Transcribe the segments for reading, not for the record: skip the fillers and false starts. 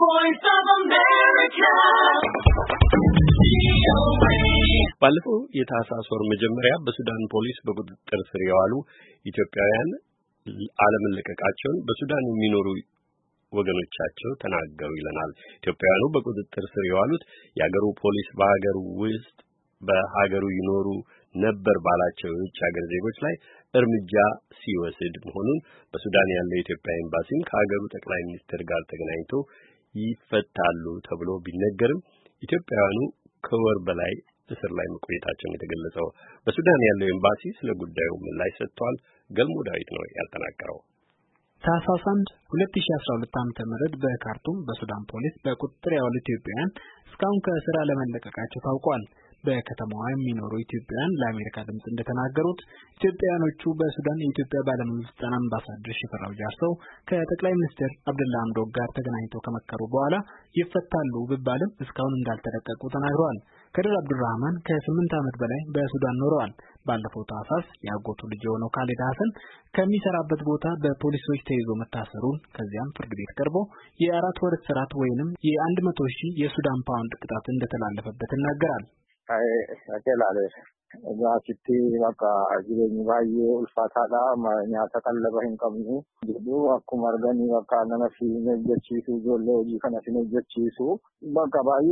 voice of America. ባለፈው የታህሳስ ወር መጀመሪያ በሱዳን ፖሊስ በቁጥጥር ስር የዋሉ ኢትዮጵያውያን አለመለቀቃቸውን በሱዳን የሚኖሩ ወገኖቻቸው ተናገሩ ይለናል። ኢትዮጵያውያኑ በቁጥጥር ስር የዋሉት የሀገሩ ፖሊስ በሀገሩ ይኖሩ ነበር ባላቸው የውጭ ሀገር ዜጎች ላይ እርምጃ ሲወስድ መሆኑን በሱዳን ያለው የኢትዮጵያ ኤምባሲም ከሀገሩ ጠቅላይ ሚኒስትር ጋር ተገናኝቶ ይፈታሉ ተብሎ ቢነገርም ኢትዮጵያውያኑ ከወር በላይ እስር ላይ መቆየታቸውን የተገለጸው በሱዳን ያለው ኤምባሲ ስለ ጉዳዩ ምላሽ ሰጥቷል። ገልሞ ዳዊት ነው ያጠናቀረው። ታህሳስ 2012 ዓ.ም በካርቱም በሱዳን ፖሊስ በቁጥጥር የዋሉ ኢትዮጵያውያን እስካሁን ከእስር አለመለቀቃቸው ታውቋል። በከተማዋ የሚኖሩ ኢትዮጵያውያን ለአሜሪካ ድምጽ እንደተናገሩት ኢትዮጵያውያኖቹ በሱዳን የኢትዮጵያ ባለሙሉ ስልጣን አምባሳደር ሽፈራው ጃርሰው ከጠቅላይ ሚኒስትር አብዱላ ሐምዶክ ጋር ተገናኝተው ከመከሩ በኋላ ይፈታሉ ቢባልም እስካሁን እንዳልተለቀቁ ተናግረዋል። ከድር አብዱራህማን ከ8 ዓመት በላይ በሱዳን ኖረዋል። ባለፈው ታህሳስ ያጎቱ ልጅ የሆነው ካሊድ ሐሰን ከሚሰራበት ቦታ በፖሊሶች ተይዞ መታሰሩን ከዚያም ፍርድ ቤት ቀርቦ የ4 ወር እስራት ወይንም የ100,000 የሱዳን ፓውንድ ቅጣት እንደተላለፈበት ይናገራል። አከላለ ዛሲቲ በቃ አጅበኝ ባዬ ኡልፋታዳ ማኛታ ቀለበህን ቀምኒ ዲዱ አኩማርገኒ በቃ ነነፊ ነጀቺሱ ጆሎ ጂከነፊ ነጀቺሱ በቃ ባዩ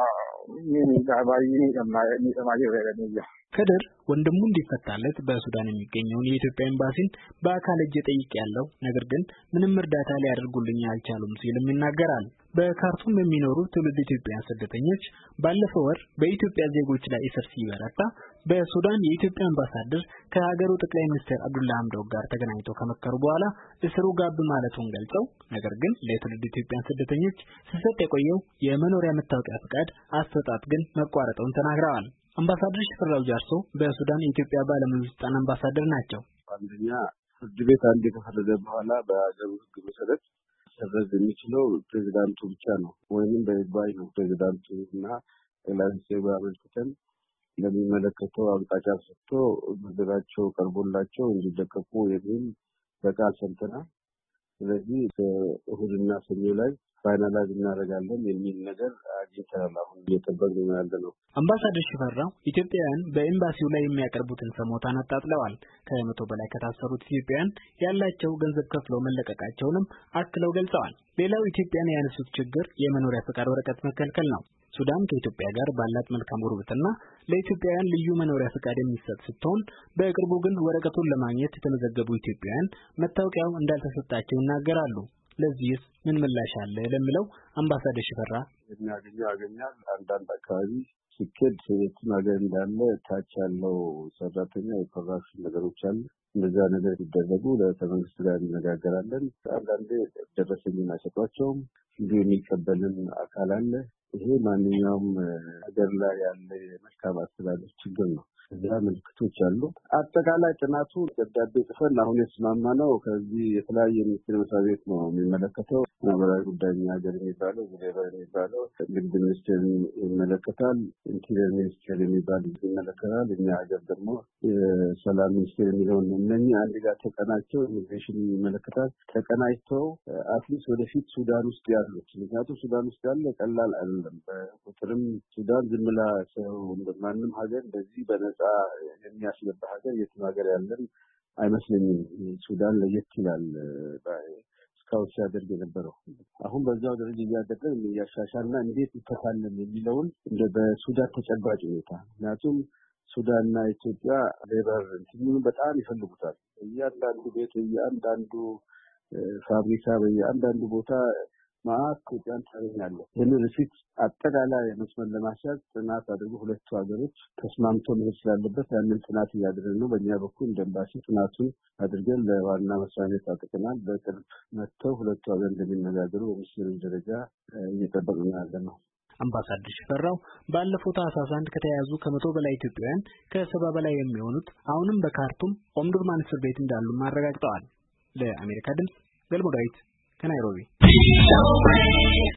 ሚኒ ጋባይ ማየ ወረደኝ። ከድር ወንድሙ እንዲፈታለት በሱዳን የሚገኘውን የኢትዮጵያ ኤምባሲን በአካል እጄ ጠይቄያለሁ፣ ነገር ግን ምንም እርዳታ ሊያደርጉልኝ አልቻሉም ሲልም ይናገራል። በካርቱም የሚኖሩ ትውልድ ኢትዮጵያውያን ስደተኞች ባለፈው ወር በኢትዮጵያ ዜጎች ላይ እስር ሲበረታ በሱዳን የኢትዮጵያ አምባሳደር ከሀገሩ ጠቅላይ ሚኒስትር አብዱላ ሐምዶክ ጋር ተገናኝተው ከመከሩ በኋላ እስሩ ጋብ ማለቱን ገልጸው ነገር ግን ለትውልድ ኢትዮጵያውያን ስደተኞች ሲሰጥ የቆየው የመኖሪያ መታወቂያ ፍቃድ አሰጣጥ ግን መቋረጡን ተናግረዋል። አምባሳደር ሽፈራው ጃርሶ በሱዳን የኢትዮጵያ ባለሙሉ ስልጣን አምባሳደር ናቸው። አንደኛ ፍርድ ቤት አንድ ከፈረደ በኋላ በአገሩ ሕግ መሰረት ሰረዝ የሚችለው ፕሬዝዳንቱ ብቻ ነው ወይንም በይግባኝ ነው። ፕሬዝዳንቱና ጠቅላይ ሚኒስትሩ አመልክተን ለሚመለከተው አቅጣጫ ሰጥቶ ምድራቸው ቀርቦላቸው እንዲለቀቁ የሚል በቃል ሰምተናል። ስለዚህ እሁድና ሰኞ ላይ ፋይናላይዝ እናደርጋለን የሚል ነገር አግኝተናል። አሁን እየጠበቅን ያለነው። አምባሳደር ሽፈራው ኢትዮጵያውያን በኤምባሲው ላይ የሚያቀርቡትን ሰሞታን አጣጥለዋል። ከ100 በላይ ከታሰሩት ኢትዮጵያውያን ያላቸው ገንዘብ ከፍለው መለቀቃቸውንም አክለው ገልጸዋል። ሌላው ኢትዮጵያን ያነሱት ችግር የመኖሪያ ፈቃድ ወረቀት መከልከል ነው። ሱዳን ከኢትዮጵያ ጋር ባላት መልካም ጉርብትና ለኢትዮጵያውያን ልዩ መኖሪያ ፈቃድ የሚሰጥ ስትሆን በቅርቡ ግን ወረቀቱን ለማግኘት የተመዘገቡ ኢትዮጵያውያን መታወቂያው እንዳልተሰጣቸው ይናገራሉ። ለዚህስ ምን ምላሽ አለ ለሚለው አምባሳደር ሽፈራ የሚያገኘው ያገኛል። አንዳንድ አካባቢ ሲኬድ የትም ሀገር እንዳለ ታች ያለው ሰራተኛ የኮራፕሽን ነገሮች አሉ። እንደዛ ነገር ሲደረጉ ለተመንግስት ጋር እንነጋገራለን። አንዳንዴ ደረሰኝን አይሰጧቸውም። እንዲሁ የሚቀበልን አካል አለ። ይሄ ማንኛውም ሀገር ላይ ያለ የመልካም አስተዳደር ችግር ነው። እዛ ምልክቶች አሉ። አጠቃላይ ጥናቱ ደብዳቤ ጽፈን አሁን የስማማነው ከዚህ የተለያየ ሚኒስቴር መስሪያ ቤት ነው የሚመለከተው። ማህበራዊ ጉዳይ ሀገር የሚባለው ዜጋዊ የሚባለው ንግድ ሚኒስቴር ይመለከታል። ኢንተሪየር ሚኒስቴር የሚባል ይመለከታል። እኛ ሀገር ደግሞ የሰላም ሚኒስቴር የሚለውን እነኚህ አንድ ጋር ተቀናጅተው ኢሚግሬሽን ይመለከታል። ተቀናጅተው አትሊስት ወደፊት ሱዳን ውስጥ ያሉት ምክንያቱም ሱዳን ውስጥ ያለ ቀላል አይደለም። በቁጥርም ሱዳን ዝም ብላ ሰው እንደማንም ሀገር እንደዚህ በነጻ የሚያስገባ ሀገር የትም ሀገር ያለን አይመስለኝም። ሱዳን ለየት ይላል እስካሁን ሲያደርግ የነበረው። አሁን በዛው ደረጃ እያደረግን እያሻሻልና እንዴት ይፈታለን የሚለውን እንደ በሱዳን ተጨባጭ ሁኔታ ምክንያቱም ሱዳንና ኢትዮጵያ ሌበር እንትኑን በጣም ይፈልጉታል። እያንዳንዱ ቤት እያንዳንዱ ፋብሪካ በእያንዳንዱ ቦታ ማአት ኢትዮጵያን ታገኛለህ። ይህንን ሪፊት አጠቃላይ መስመር ለማስያዝ ጥናት አድርጎ ሁለቱ ሀገሮች ተስማምቶ መሄድ ስላለበት ያንን ጥናት እያደረግን ነው። በእኛ በኩል እንደ ኤምባሲ ጥናቱን አድርገን ለዋና መስሪያ ቤት አጥቅናል። በቅርብ መጥተው ሁለቱ ሀገር እንደሚነጋገሩ በሚኒስትር ደረጃ እየጠበቅን ያለነው። አምባሳደር ሽፈራው ባለፈው ታህሳስ 1 ከተያዙ ከ100 በላይ ኢትዮጵያውያን ከ70 በላይ የሚሆኑት አሁንም በካርቱም ኦምዱርማን እስር ቤት እንዳሉ አረጋግጠዋል። ለአሜሪካ ድምጽ ገልሞ ዳዊት ከናይሮቢ